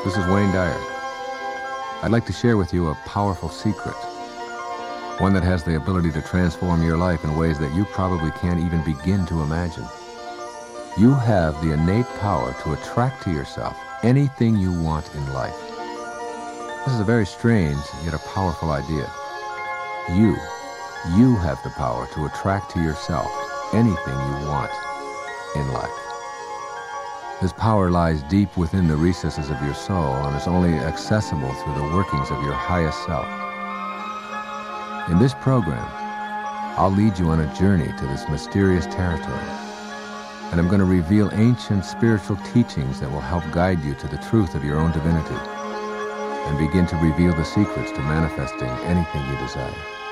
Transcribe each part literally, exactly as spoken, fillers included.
This is Wayne Dyer. I'd like to share with you a powerful secret, one that has the ability to transform your life in ways that you probably can't even begin to imagine. You have the innate power to attract to yourself anything you want in life. This is a very strange, yet a powerful idea. You, you have the power to attract to yourself anything you want in life. This power lies deep within the recesses of your soul and is only accessible through the workings of your highest self. In this program, I'll lead you on a journey to this mysterious territory, and I'm going to reveal ancient spiritual teachings that will help guide you to the truth of your own divinity and begin to reveal the secrets to manifesting anything you desire.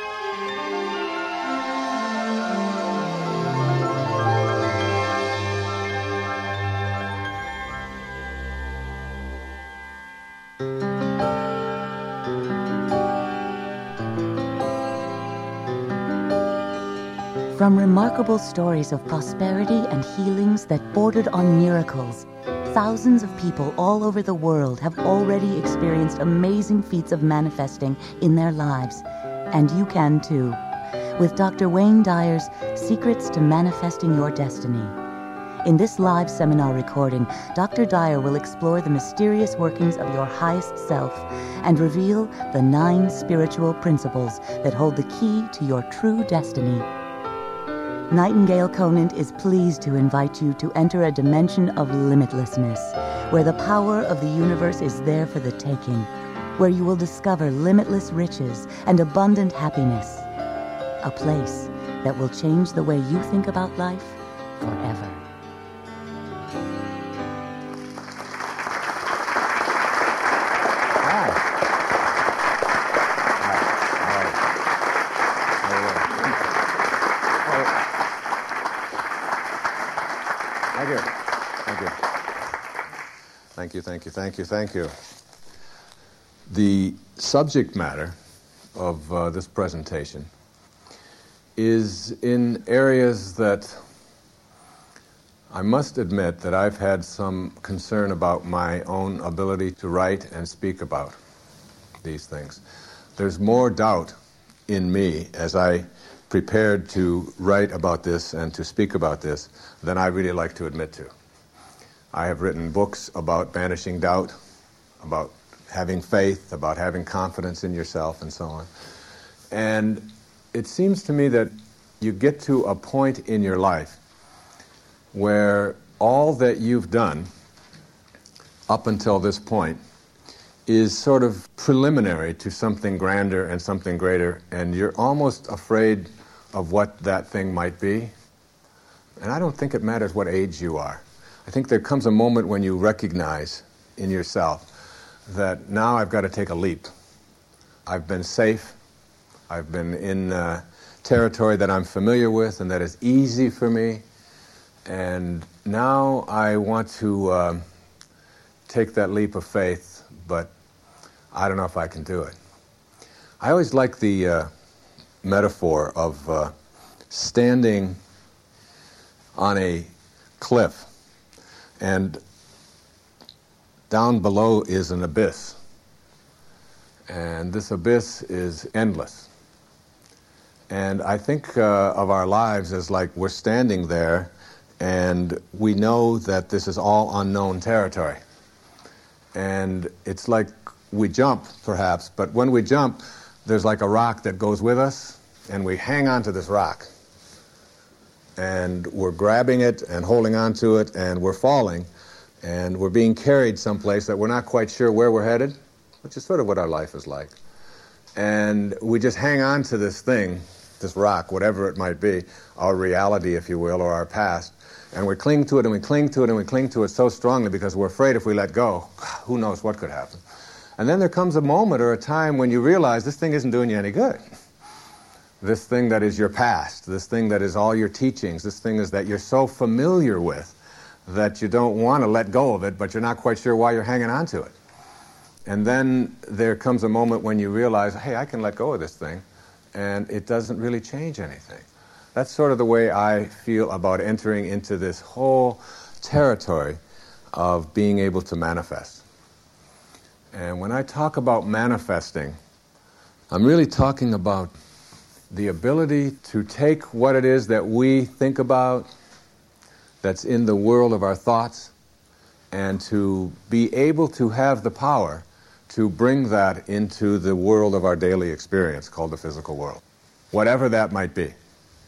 From remarkable stories of prosperity and healings that bordered on miracles, thousands of people all over the world have already experienced amazing feats of manifesting in their lives. And you can too, with Doctor Wayne Dyer's Secrets to Manifesting Your Destiny. In this live seminar recording, Doctor Dyer will explore the mysterious workings of your highest self and reveal the nine spiritual principles that hold the key to your true destiny. Nightingale Conant is pleased to invite you to enter a dimension of limitlessness, where the power of the universe is there for the taking, where you will discover limitless riches and abundant happiness, a place that will change the way you think about life forever. Thank you, thank you, thank you, thank you. The subject matter of uh, this presentation is in areas that I must admit that I've had some concern about my own ability to write and speak about these things. There's more doubt in me as I prepared to write about this and to speak about this than I really like to admit to. I have written books about banishing doubt, about having faith, about having confidence in yourself, and so on. And it seems to me that you get to a point in your life where all that you've done up until this point is sort of preliminary to something grander and something greater, and you're almost afraid of what that thing might be. And I don't think it matters what age you are. I think there comes a moment when you recognize in yourself that now I've got to take a leap. I've been safe. I've been in uh, territory that I'm familiar with and that is easy for me. And now I want to uh, take that leap of faith, but I don't know if I can do it. I always like the uh, metaphor of uh, standing on a cliff, and down below is an abyss. And this abyss is endless. And I think uh, of our lives as like we're standing there and we know that this is all unknown territory. And it's like we jump, perhaps, but when we jump, there's like a rock that goes with us, and we hang on to this rock. And we're grabbing it and holding on to it, and we're falling, and we're being carried someplace that we're not quite sure where we're headed, which is sort of what our life is like. And we just hang on to this thing, this rock, whatever it might be, our reality, if you will, or our past, and we cling to it, and we cling to it, and we cling to it so strongly because we're afraid if we let go, who knows what could happen. And then there comes a moment or a time when you realize this thing isn't doing you any good. This thing that is your past, this thing that is all your teachings, this thing is that you're so familiar with that you don't want to let go of it, but you're not quite sure why you're hanging on to it. And then there comes a moment when you realize, hey, I can let go of this thing, and it doesn't really change anything. That's sort of the way I feel about entering into this whole territory of being able to manifest. And when I talk about manifesting, I'm really talking about the ability to take what it is that we think about, that's in the world of our thoughts, and to be able to have the power to bring that into the world of our daily experience called the physical world, whatever that might be.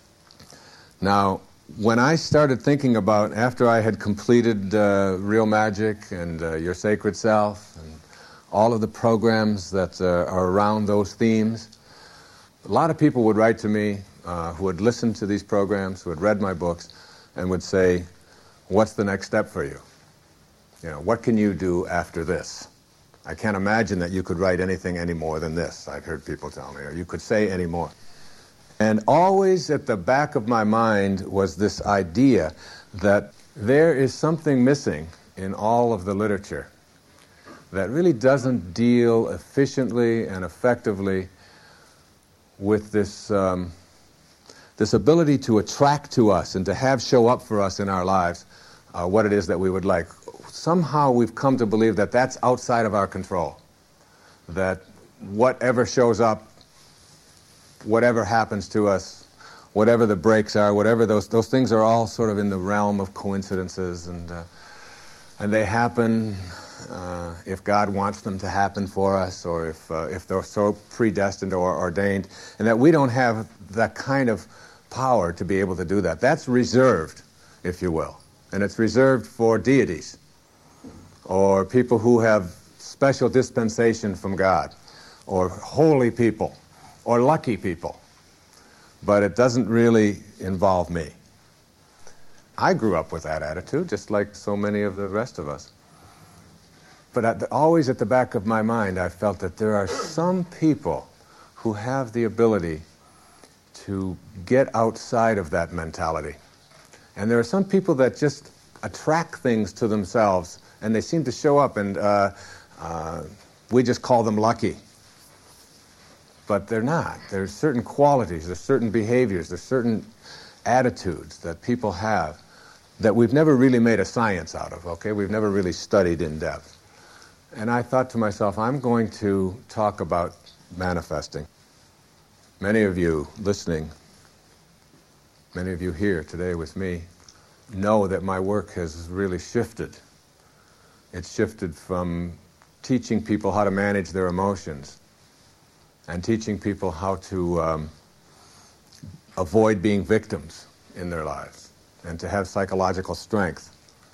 Now, when I started thinking about, after I had completed uh, Real Magic and uh, Your Sacred Self and all of the programs that uh, are around those themes, a lot of people would write to me uh, who had listened to these programs, who had read my books, and would say, what's the next step for you? You know, what can you do after this? I can't imagine that you could write anything any more than this, I've heard people tell me, or you could say any more. And always at the back of my mind was this idea that there is something missing in all of the literature that really doesn't deal efficiently and effectively with this um, this ability to attract to us and to have show up for us in our lives uh, what it is that we would like. Somehow we've come to believe that that's outside of our control, that whatever shows up, whatever happens to us, whatever the breaks are, whatever those those things are all sort of in the realm of coincidences, and uh, and they happen uh, if God wants them to happen for us, or if uh, if they're so predestined or ordained, and that we don't have that kind of power to be able to do that. That's reserved, if you will, and it's reserved for deities or people who have special dispensation from God, or holy people, or lucky people. But it doesn't really involve me. I grew up with that attitude, just like so many of the rest of us. But at the, always at the back of my mind, I felt that there are some people who have the ability to get outside of that mentality. And there are some people that just attract things to themselves, and they seem to show up, and uh, uh, we just call them lucky. But they're not. There's certain qualities, there's certain behaviors, there's certain attitudes that people have that we've never really made a science out of, okay? We've never really studied in depth. And I thought to myself, I'm going to talk about manifesting. Many of you listening, many of you here today with me, know that my work has really shifted. It's shifted from teaching people how to manage their emotions and teaching people how to um, avoid being victims in their lives and to have psychological strength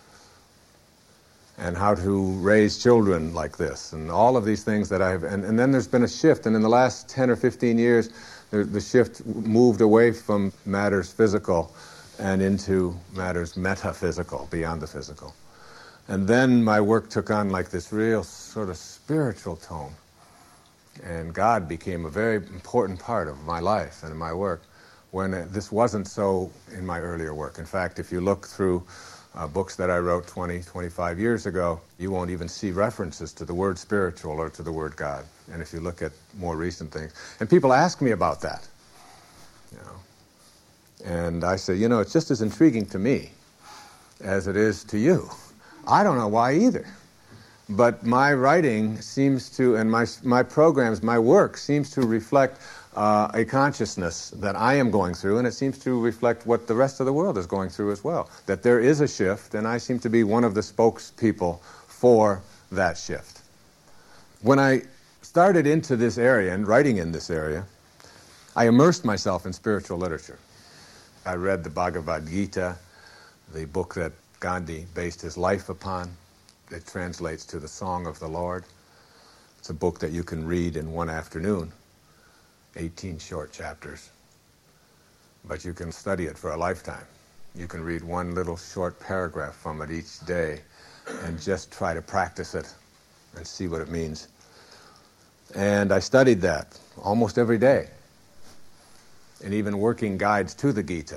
and how to raise children like this and all of these things that I have. And, and then there's been a shift, and in the last ten or fifteen years, the, the shift moved away from matters physical and into matters metaphysical, beyond the physical. And then my work took on like this real sort of spiritual tone. And God became a very important part of my life and my work when this wasn't so in my earlier work. In fact, if you look through uh, books that I wrote twenty, twenty-five years ago, you won't even see references to the word spiritual or to the word God. And if you look at more recent things, and people ask me about that, you know, and I say, you know, it's just as intriguing to me as it is to you. I don't know why either. But my writing seems to, and my my programs, my work seems to reflect uh, a consciousness that I am going through, and it seems to reflect what the rest of the world is going through as well. That there is a shift, and I seem to be one of the spokespeople for that shift. When I started into this area and writing in this area, I immersed myself in spiritual literature. I read the Bhagavad Gita, the book that Gandhi based his life upon. It translates to the Song of the Lord. It's a book that you can read in one afternoon, eighteen short chapters. But you can study it for a lifetime. You can read one little short paragraph from it each day and just try to practice it and see what it means. And I studied that almost every day, and even working guides to the Gita.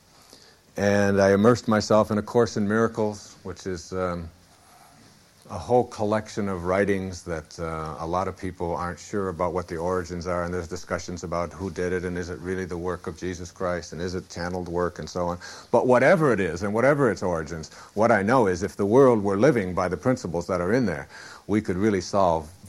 And I immersed myself in A Course in Miracles, which is um, a whole collection of writings that uh, a lot of people aren't sure about what the origins are, and there's discussions about who did it, and is it really the work of Jesus Christ, and is it channeled work, and so on. But whatever it is, and whatever its origins, what I know is if the world were living by the principles that are in there, we could really solve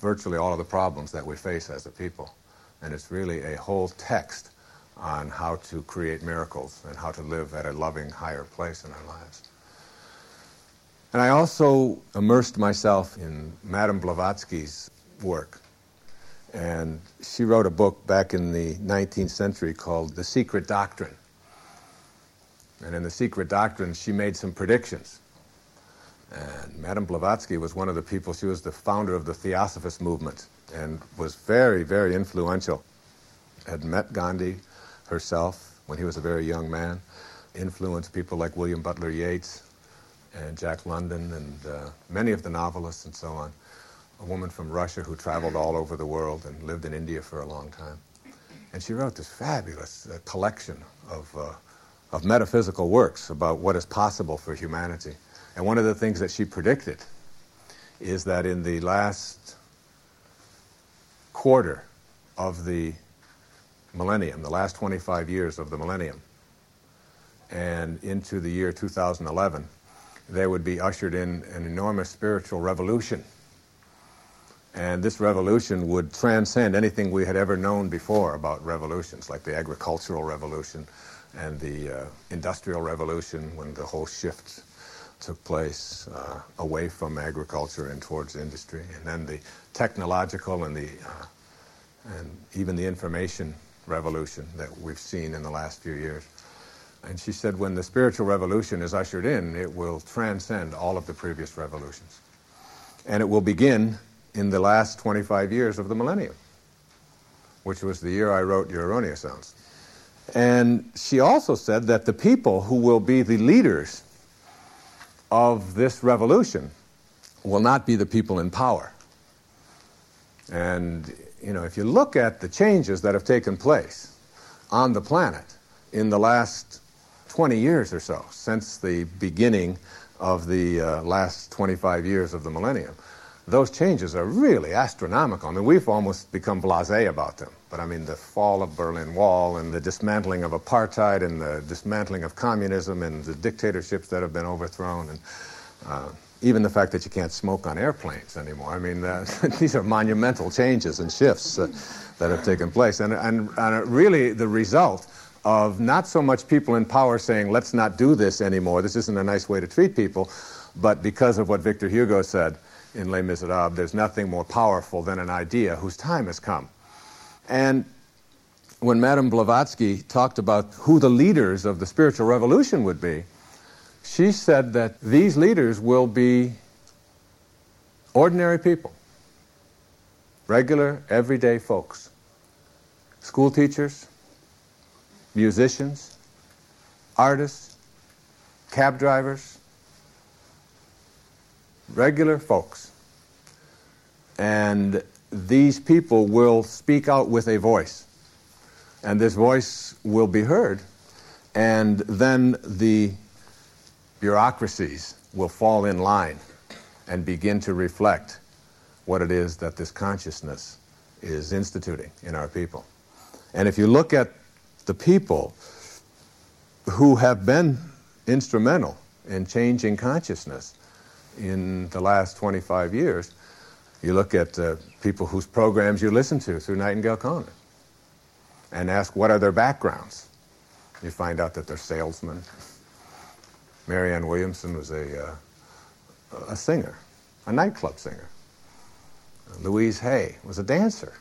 virtually all of the problems that we face as a people. And it's really a whole text on how to create miracles and how to live at a loving, higher place in our lives. And I also immersed myself in Madame Blavatsky's work. And she wrote a book back in the nineteenth century called The Secret Doctrine. And in The Secret Doctrine, she made some predictions. And Madame Blavatsky was one of the people, she was the founder of the Theosophist movement and was very, very influential. Had met Gandhi herself when he was a very young man, influenced people like William Butler Yeats and Jack London and uh, many of the novelists and so on. A woman from Russia who traveled all over the world and lived in India for a long time. And she wrote this fabulous uh, collection of, uh, of metaphysical works about what is possible for humanity. And one of the things that she predicted is that in the last quarter of the millennium, the last twenty-five years of the millennium, and into the year two thousand eleven, there would be ushered in an enormous spiritual revolution. And this revolution would transcend anything we had ever known before about revolutions, like the agricultural revolution and the uh, industrial revolution, when the whole shift took place uh, away from agriculture and towards industry, and then the technological and the uh, and even the information revolution that we've seen in the last few years. And she said when the spiritual revolution is ushered in, it will transcend all of the previous revolutions. And it will begin in the last twenty-five years of the millennium, which was the year I wrote Your Erroneous Zones. And she also said that the people who will be the leaders of this revolution will not be the people in power. And, you know, if you look at the changes that have taken place on the planet in the last twenty years or so, since the beginning of the uh, last twenty-five years of the millennium, those changes are really astronomical. I mean, we've almost become blasé about them. But I mean, the fall of Berlin Wall and the dismantling of apartheid and the dismantling of communism and the dictatorships that have been overthrown, and uh, even the fact that you can't smoke on airplanes anymore. I mean, uh, these are monumental changes and shifts uh, that have taken place. And, and, and really the result of not so much people in power saying, let's not do this anymore, this isn't a nice way to treat people, but because of what Victor Hugo said in Les Miserables, there's nothing more powerful than an idea whose time has come. And when Madame Blavatsky talked about who the leaders of the spiritual revolution would be, she said that these leaders will be ordinary people, regular, everyday folks, school teachers, musicians, artists, cab drivers, regular folks. And these people will speak out with a voice. And this voice will be heard. And then the bureaucracies will fall in line and begin to reflect what it is that this consciousness is instituting in our people. And if you look at the people who have been instrumental in changing consciousness in the last twenty-five years, you look at uh, people whose programs you listen to through Nightingale Conant and ask what are their backgrounds. You find out that they're salesmen. Marianne Williamson was a, uh, a singer, a nightclub singer. Louise Hay was a dancer.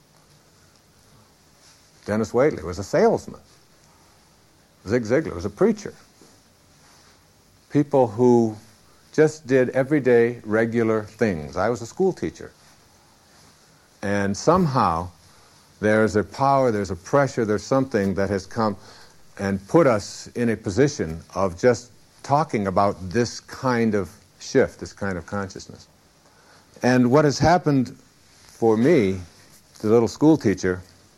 Dennis Waitley was a salesman. Zig Ziglar was a preacher. People who just did everyday, regular things. I was a school teacher. And somehow there's a power, there's a pressure, there's something that has come and put us in a position of just talking about this kind of shift, this kind of consciousness. And what has happened for me, the little school teacher,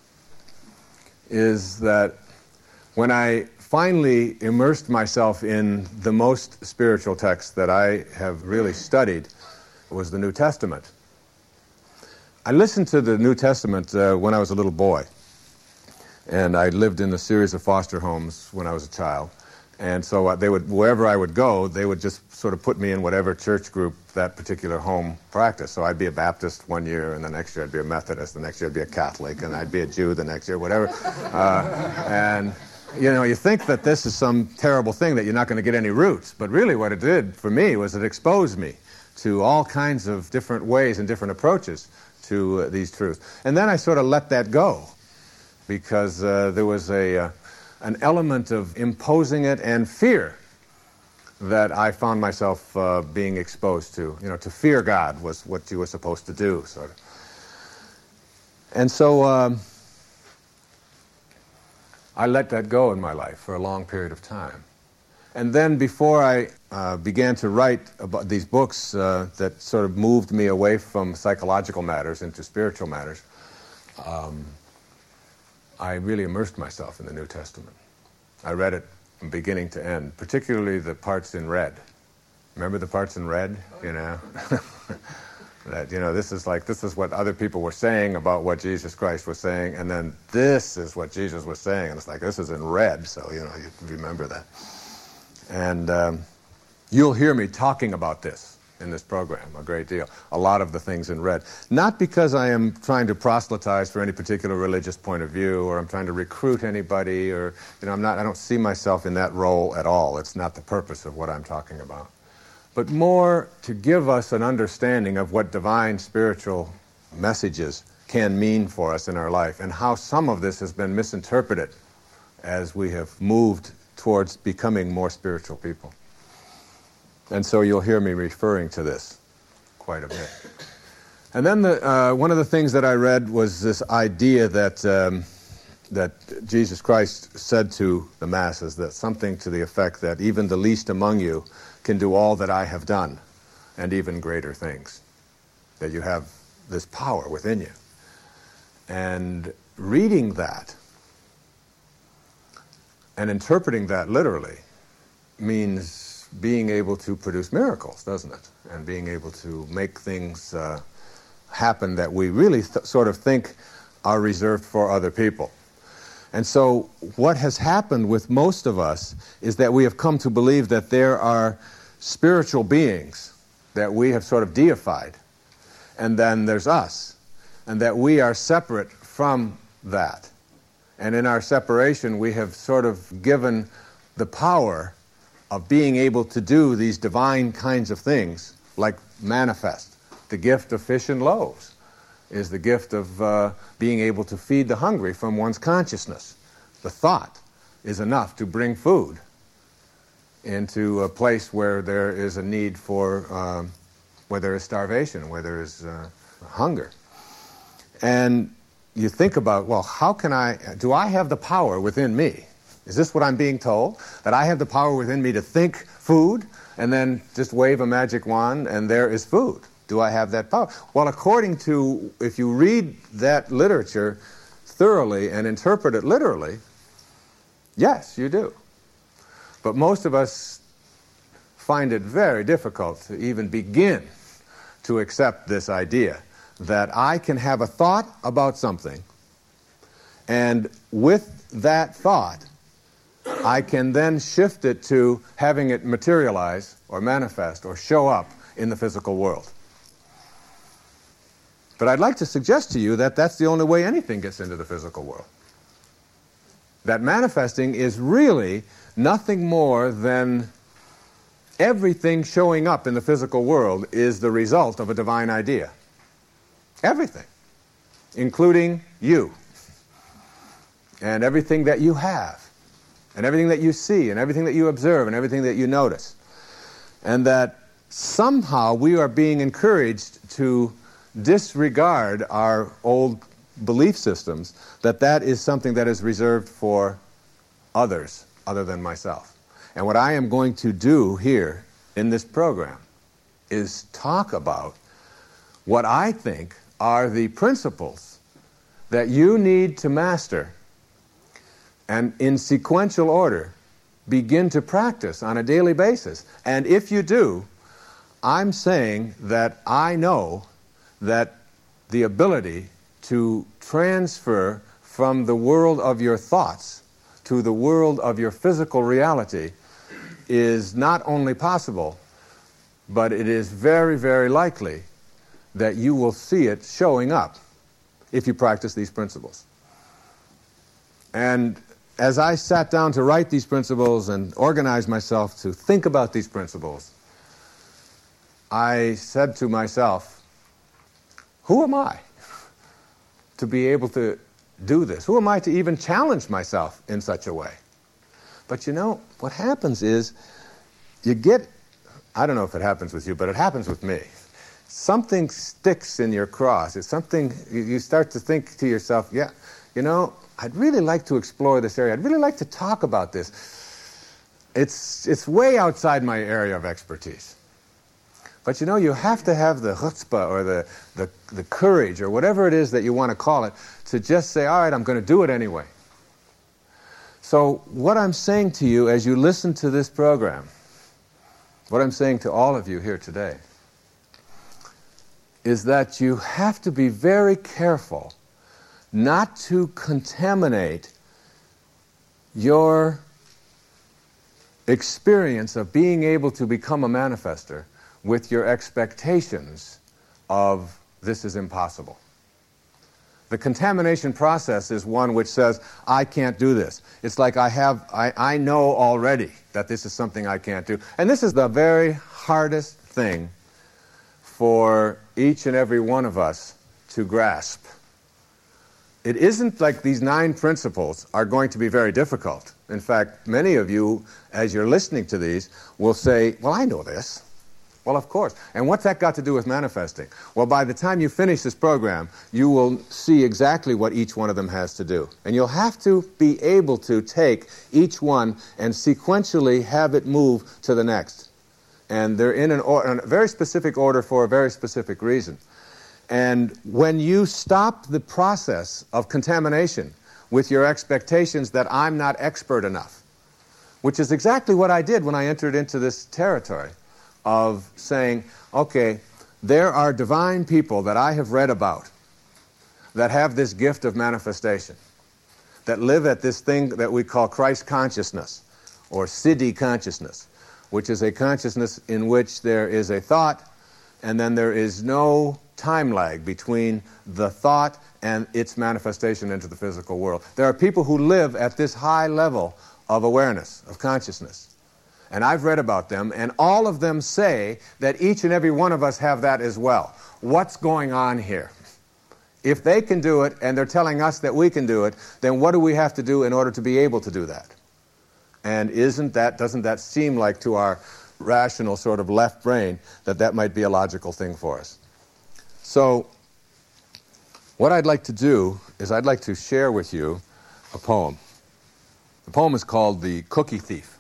is that when I finally immersed myself in the most spiritual text that I have really studied was the New Testament. I listened to the New Testament uh, when I was a little boy, and I lived in a series of foster homes when I was a child, And so uh, they would, wherever I would go, they would just sort of put me in whatever church group that particular home practiced. So I'd be a Baptist one year, and the next year I'd be a Methodist, the next year I'd be a Catholic, and I'd be a Jew the next year, whatever. Uh, and, you know, you think that this is some terrible thing, that you're not going to get any roots. But really what it did for me was it exposed me to all kinds of different ways and different approaches to uh, these truths. And then I sort of let that go, because uh, there was a... Uh, an element of imposing it and fear that I found myself uh, being exposed to. You know, to fear God was what you were supposed to do, sort of. And so um, I let that go in my life for a long period of time. And then before I uh, began to write about these books uh, that sort of moved me away from psychological matters into spiritual matters, um, I really immersed myself in the New Testament. I read it from beginning to end, particularly the parts in red. Remember the parts in red? You know, that you know this is like this is what other people were saying about what Jesus Christ was saying, and then this is what Jesus was saying, and it's like this is in red, so you know you remember that. And um, you'll hear me talking about this in this program a great deal, a lot of the things in red. Not because I am trying to proselytize for any particular religious point of view, or I'm trying to recruit anybody, or, you know, I'm not, I don't see myself in that role at all. It's not the purpose of what I'm talking about. But more to give us an understanding of what divine spiritual messages can mean for us in our life, and how some of this has been misinterpreted as we have moved towards becoming more spiritual people. And so you'll hear me referring to this quite a bit. And then the, uh, one of the things that I read was this idea that um, that Jesus Christ said to the masses, that something to the effect that even the least among you can do all that I have done, and even greater things. That you have this power within you. And reading that and interpreting that literally means being able to produce miracles, doesn't it? And being able to make things uh, happen that we really th- sort of think are reserved for other people. And so what has happened with most of us is that we have come to believe that there are spiritual beings that we have sort of deified, and then there's us, and that we are separate from that. And in our separation, we have sort of given the power of being able to do these divine kinds of things, like manifest. The gift of fish and loaves is the gift of uh, being able to feed the hungry from one's consciousness. The thought is enough to bring food into a place where there is a need for, um, where there is starvation, where there is uh, hunger. And you think about, well, how can I, do I have the power within me? Is this what I'm being told? That I have the power within me to think food and then just wave a magic wand and there is food? Do I have that power? Well, according to, if you read that literature thoroughly and interpret it literally, yes, you do. But most of us find it very difficult to even begin to accept this idea that I can have a thought about something, and with that thought, I can then shift it to having it materialize or manifest or show up in the physical world. But I'd like to suggest to you that that's the only way anything gets into the physical world. That manifesting is really nothing more than everything showing up in the physical world is the result of a divine idea. Everything, including you, and everything that you have, and everything that you see, and everything that you observe, and everything that you notice. And that somehow we are being encouraged to disregard our old belief systems, that that is something that is reserved for others other than myself. And what I am going to do here in this program is talk about what I think are the principles that you need to master and in sequential order begin to practice on a daily basis. And if you do, I'm saying that I know that the ability to transfer from the world of your thoughts to the world of your physical reality is not only possible, but it is very, very likely that you will see it showing up if you practice these principles. And as I sat down to write these principles and organize myself to think about these principles, I said to myself, who am I to be able to do this? Who am I to even challenge myself in such a way? But you know, what happens is you get, I don't know if it happens with you, but it happens with me. Something sticks in your cross. It's something, you start to think to yourself, yeah, you know, I'd really like to explore this area. I'd really like to talk about this. It's, it's way outside my area of expertise. But you know, you have to have the chutzpah or the, the, the courage or whatever it is that you want to call it to just say, all right, I'm going to do it anyway. So what I'm saying to you as you listen to this program, what I'm saying to all of you here today, is that you have to be very careful not to contaminate your experience of being able to become a manifester with your expectations of this is impossible. The contamination process is one which says, I can't do this. It's like I have, I, I know already that this is something I can't do. And this is the very hardest thing for each and every one of us to grasp. It isn't like these nine principles are going to be very difficult. In fact, many of you, as you're listening to these, will say, well, I know this. Well, of course. And what's that got to do with manifesting? Well, by the time you finish this program, you will see exactly what each one of them has to do. And you'll have to be able to take each one and sequentially have it move to the next. And they're in an or- in a very specific order for a very specific reason. And when you stop the process of contamination with your expectations that I'm not expert enough, which is exactly what I did when I entered into this territory of saying, okay, there are divine people that I have read about that have this gift of manifestation, that live at this thing that we call Christ consciousness, or Siddhi consciousness, which is a consciousness in which there is a thought, and then there is no time lag between the thought and its manifestation into the physical world. There are people who live at this high level of awareness, of consciousness. And I've read about them, and all of them say that each and every one of us have that as well. What's going on here? If they can do it, and they're telling us that we can do it, then what do we have to do in order to be able to do that? And isn't that, doesn't that seem like to our rational sort of left brain that that might be a logical thing for us? So what I'd like to do is I'd like to share with you a poem. The poem is called The Cookie Thief.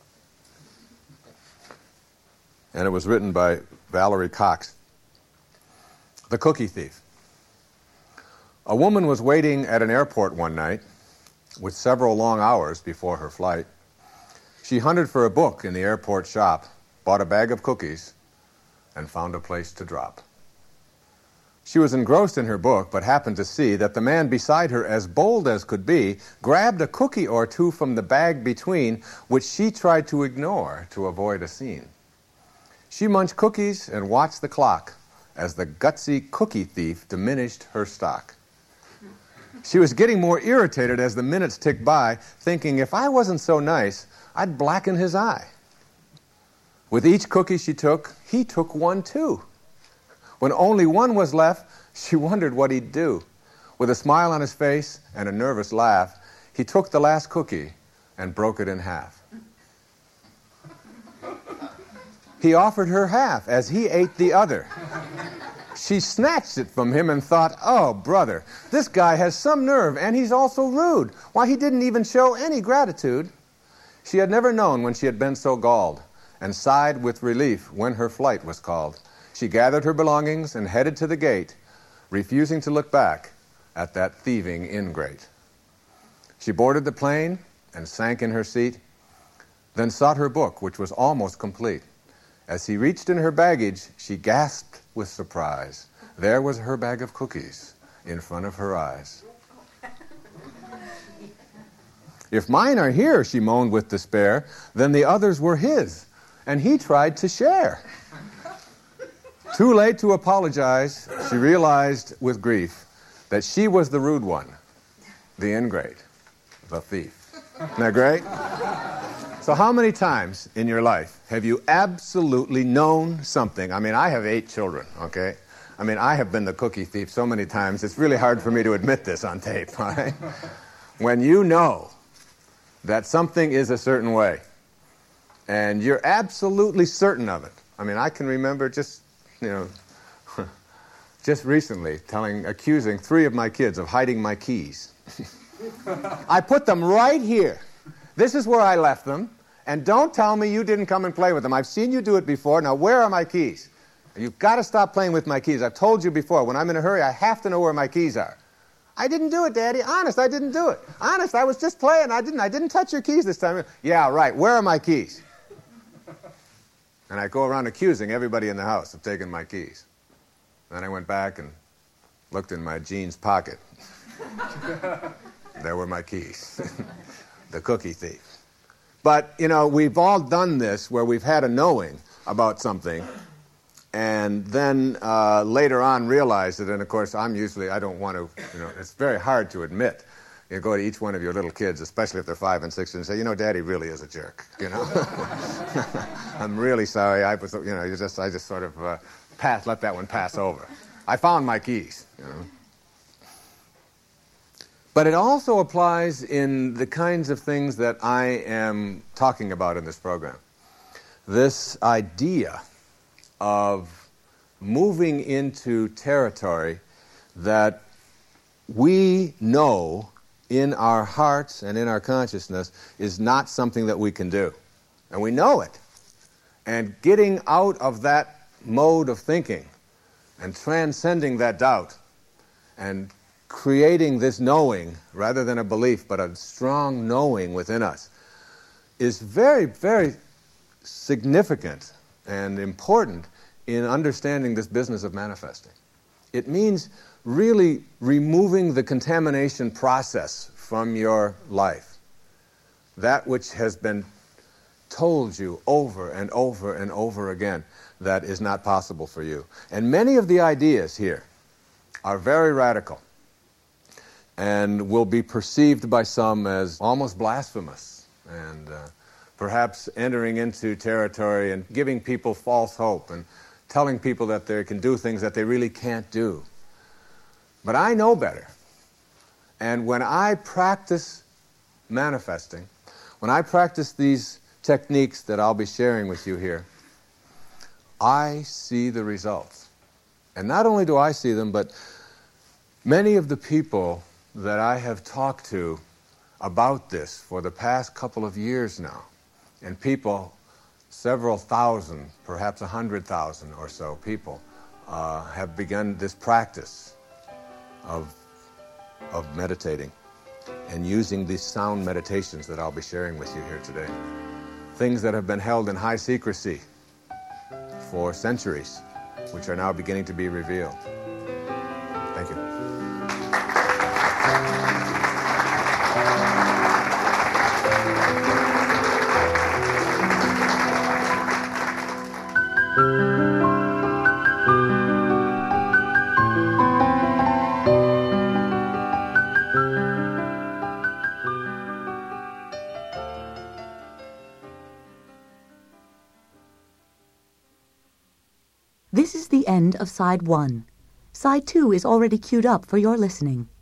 And it was written by Valerie Cox. The Cookie Thief. A woman was waiting at an airport one night with several long hours before her flight. She hunted for a book in the airport shop, bought a bag of cookies, and found a place to drop. She was engrossed in her book, but happened to see that the man beside her, as bold as could be, grabbed a cookie or two from the bag between, which she tried to ignore to avoid a scene. She munched cookies and watched the clock as the gutsy cookie thief diminished her stock. She was getting more irritated as the minutes ticked by, thinking, if I wasn't so nice, I'd blacken his eye. With each cookie she took, he took one too. When only one was left, she wondered what he'd do. With a smile on his face and a nervous laugh, he took the last cookie and broke it in half. He offered her half as he ate the other. She snatched it from him and thought, oh, brother, this guy has some nerve, and he's also rude. Why, he didn't even show any gratitude. She had never known when she had been so galled, and sighed with relief when her flight was called. She gathered her belongings and headed to the gate, refusing to look back at that thieving ingrate. She boarded the plane and sank in her seat, then sought her book, which was almost complete. As he reached in her baggage, she gasped with surprise. There was her bag of cookies in front of her eyes. If mine are here, she moaned with despair, then the others were his, and he tried to share. Too late to apologize, she realized with grief that she was the rude one, the ingrate, the thief. Isn't that great? So how many times in your life have you absolutely known something? I mean, I have eight children, okay? I mean, I have been the cookie thief so many times, it's really hard for me to admit this on tape, all right? When you know that something is a certain way, and you're absolutely certain of it. I mean, I can remember just, you know, just recently telling, accusing three of my kids of hiding my keys. I put them right here. This is where I left them, and don't tell me you didn't come and play with them. I've seen you do it before. Now, where are my keys? You've got to stop playing with my keys. I've told you before, when I'm in a hurry, I have to know where my keys are. I didn't do it, Daddy. Honest, I didn't do it. Honest, I was just playing. I didn't, I didn't touch your keys this time. Yeah, right. Where are my keys? And I go around accusing everybody in the house of taking my keys. Then I went back and looked in my jeans pocket. There were my keys. The cookie thief. But, you know, we've all done this where we've had a knowing about something and then uh, later on realized it. And, of course, I'm usually, I don't want to, you know, it's very hard to admit. You go to each one of your little kids, especially if they're five and six, and say, you know, Daddy really is a jerk, you know. I'm really sorry. I was, you know, you just, I just sort of uh, pass, let that one pass over. I found my keys, you know. But it also applies in the kinds of things that I am talking about in this program. This idea of moving into territory that we know in our hearts and in our consciousness is not something that we can do. And we know it. And getting out of that mode of thinking and transcending that doubt and creating this knowing rather than a belief, but a strong knowing within us is very, very significant and important in understanding this business of manifesting. It means really removing the contamination process from your life. That which has been told you over and over and over again that is not possible for you. And many of the ideas here are very radical and will be perceived by some as almost blasphemous and uh, perhaps entering into territory and giving people false hope and telling people that they can do things that they really can't do. But I know better. And when I practice manifesting, when I practice these techniques that I'll be sharing with you here, I see the results. And not only do I see them, but many of the people that I have talked to about this for the past couple of years now, and people, several thousand, perhaps a hundred thousand or so people, uh, have begun this practice of, of meditating and using these sound meditations that I'll be sharing with you here today. Things that have been held in high secrecy for centuries, which are now beginning to be revealed. Thank you. This is the end of Side one. Side two is already queued up for your listening.